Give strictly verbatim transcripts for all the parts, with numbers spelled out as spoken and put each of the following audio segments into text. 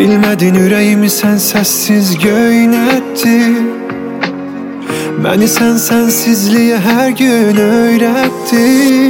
Bilmədin ürəyimi sən səssiz göynətdi. Məni sən sənsizliyə hər gün öyrətdi.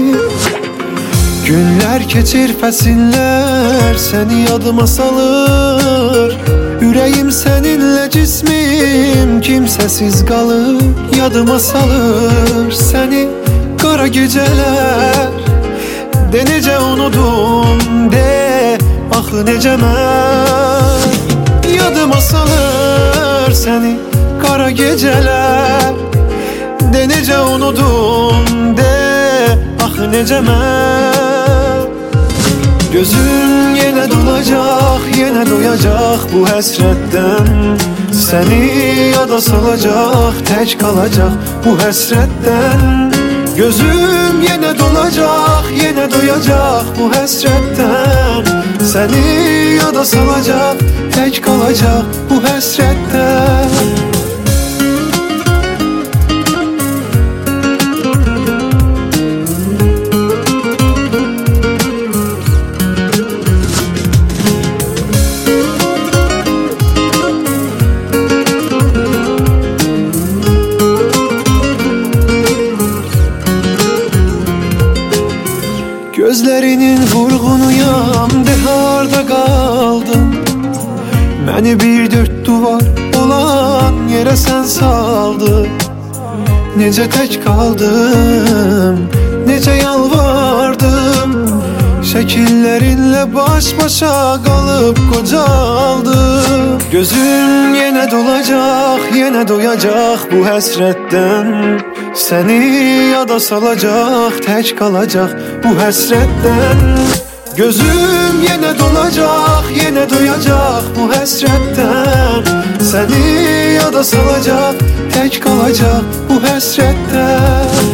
Günlər keçir, fəsillər səni yadıma salır. Ürəyim səninlə, cismim kimsəsiz qalır. Yadıma salır səni qara gecələr. De necə unudum, de axı necə mən. Yadıma salır səni qara gecələr. De necə unudum, de axı necə mən. Gözüm yenə dolacaq, yenə doyacaq bu həsrətdən. Səni yada salacaq, tək qalacaq bu həsrətdən. Gözüm yenə dolacaq, yenə doyacaq bu həsrətdən. Səni yada salacaq, tək qalacaq bu həsrətdən. Gözlərinin vurğunuyam, de harda qaldın. Məni bir dörd duvar olan yerə sən saldın. Necə tək qaldım, necə yalvardım. Şəkillərinlə baş başa qalıb qocaldım. Gözüm yenə dolacaq, yenə doyacaq bu həsrətdən. Səni yada salacaq, tək qalacaq bu həsrətdən. Gözüm yenə dolacaq, yenə doyacaq bu həsrətdən. Səni yada salacaq, tək qalacaq bu həsrətdən.